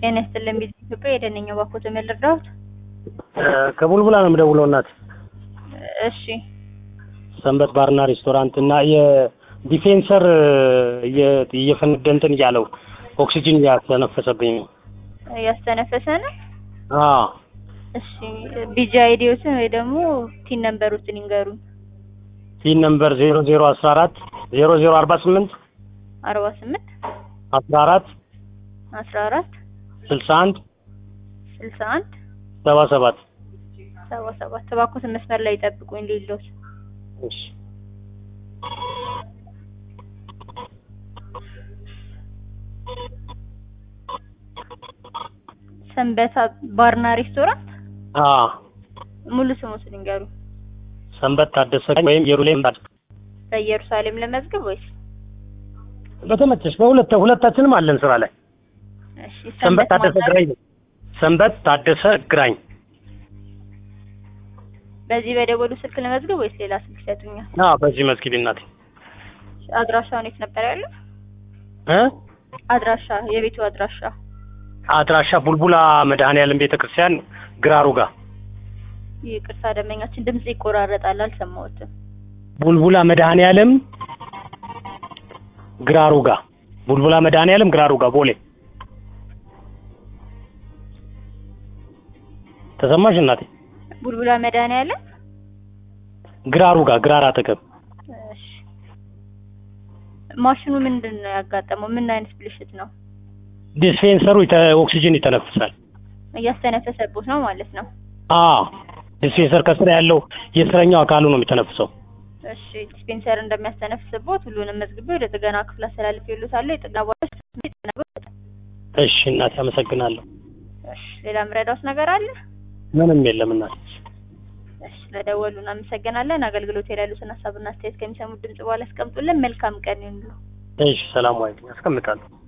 ጤና ይስጥልኝ ቢዚ ኢትዮጵያ የደነኛው ባኮተ መልርዳውት ከቡልቡላ ነው የምደውለው እናት። እሺ ሰንበት ባርና ሬስቶራንት እና የዲፌንሰር እየፈነደንትን ያለው ኦክሲጅን ያስተነፈሰብኝ ነው። ያስተነፈሰ ነው? አዎ። እሺ ቢጂ አይዲዎትን ወይ ደግሞ ቲን ነምበሮችን ይንገሩን። ቲን ነምበር 0014 0048 48 14 14 61 61 77 77 ተባኩት መስመር ላይ ይጠብቁኝ ሊሎስ። እሺ ሰንበት ባርና ሬስቶራንት ሙሉ ስሙን ንገሩ። ሰንበት ታደሰ ወይም ኢየሩሳሌም ታደሰ። በኢየሩሳሌም ለመዝገብ ወይስ በተመቸሽ? ሁለታችንም አለን ስራ ላይ። እሺ ሰንበት ታደሰ ግራኝ። ሰንበት ታደሰ ግራኝ። በዚህ በደወሉ ስልክ ለመዝገብ ወይስ ሌላ ስልክ ይሰጡኛል? በዚህ መዝግቢ እናቴ። አድራሻውን የት ነበር ያለው? አድራሻ የቤቱ አድራሻ ቡልቡላ መድኃኔዓለም ቤተክርስቲያን ግራሩ ጋር። ይቅርታ ደመኛችን ድምጽ ይቆራረጣል አልሰማሁትም። ቡልቡላ መድኃኔዓለም ግራሩ ጋር። ቡልቡላ መድኃኔዓለም ግራሩ ጋር ቦሌ። ተሰማሽ እናቴ? ቡልቡላ መድኃኔዓለም ግራሩ ጋር ግራራ አጠገብ። እሺ ማሽኑ ምንድነው ያጋጠመው? ምን አይነት ብልሽት ነው? ዲስፔንሰሩ ኦክሲጅን ይተነፍሳል። እያስተነፈሰበት ነው ማለት ነው? ዲስፔንሰር ከስር ያለው የስረኛው አካሉ ነው የሚተነፍሰው። እሺ ዲስፔንሰር እንደሚያስተነፍስበት ሁሉንም መዝግቤ ወደ ጥገና ክፍል አስተላልፌልዎታለሁ። የጥገና ባለሙያዎች ይጠናቀቃሉ። እሺ እናቴ አመሰግናለሁ። እሺ ሌላ ምረዳውስ ነገር አለ? ምንም የለም እናቴ። እሺ ለደወሉን አመሰግናለን። አገልግሎት ያሉትን ሀሳብና አስተያየት ከሚሰሙት ድምጽ በኋላ አስቀምጡልን። መልካም ቀን ይሁንልዎ። እሺ ሰላም ዋይ። አስቀምጣለሁ።